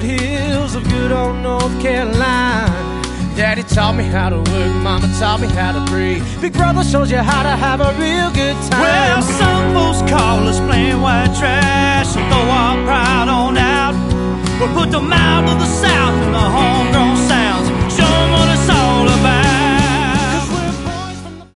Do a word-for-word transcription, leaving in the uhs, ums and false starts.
foothills of good old North Carolina. Daddy taught me how to work, Mama taught me how to pray. Big brother shows you how to have a real good time. Well, some folks call us plain white trash, so throw our pride on out. We'll put them out of the South